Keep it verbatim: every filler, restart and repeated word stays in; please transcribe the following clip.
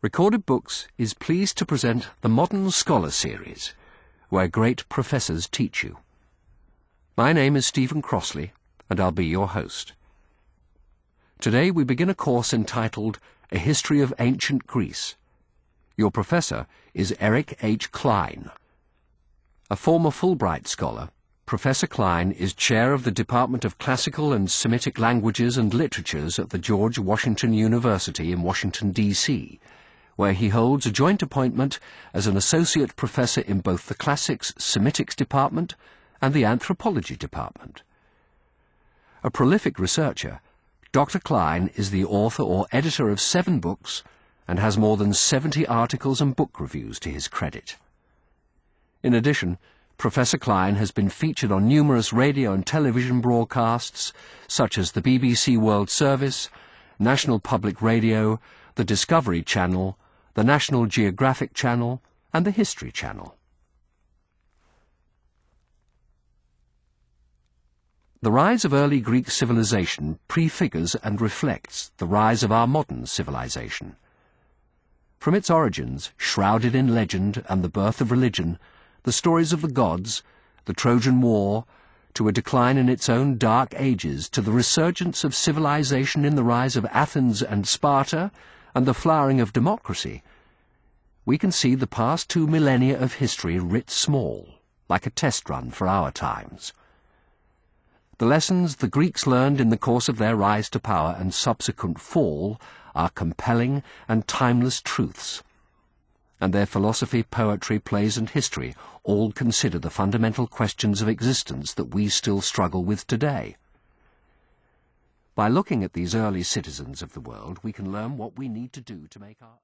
Recorded Books is pleased to present the Modern Scholar series, where great professors teach you. My name is Stephen Crossley, and I'll be your host. Today we begin a course entitled A History of Ancient Greece. Your professor is Eric H. Klein. A former Fulbright scholar, Professor Klein is chair of the Department of Classical and Semitic Languages and Literatures at the George Washington University in Washington, D C, where he holds a joint appointment as an associate professor in both the Classics Semitics Department and the Anthropology Department. A prolific researcher, Doctor Klein is the author or editor of seven books and has more than seventy articles and book reviews to his credit. In addition, Professor Klein has been featured on numerous radio and television broadcasts such as the B B C World Service, National Public Radio, the Discovery Channel, the National Geographic Channel, and the History Channel. The rise of early Greek civilization prefigures and reflects the rise of our modern civilization. From its origins, shrouded in legend and the birth of religion, the stories of the gods, the Trojan War, to a decline in its own dark ages, to the resurgence of civilization in the rise of Athens and Sparta, and the flowering of democracy, we can see the past two millennia of history writ small, like a test run for our times. The lessons the Greeks learned in the course of their rise to power and subsequent fall are compelling and timeless truths, and their philosophy, poetry, plays and history all consider the fundamental questions of existence that we still struggle with today. By looking at these early citizens of the world, we can learn what we need to do to make our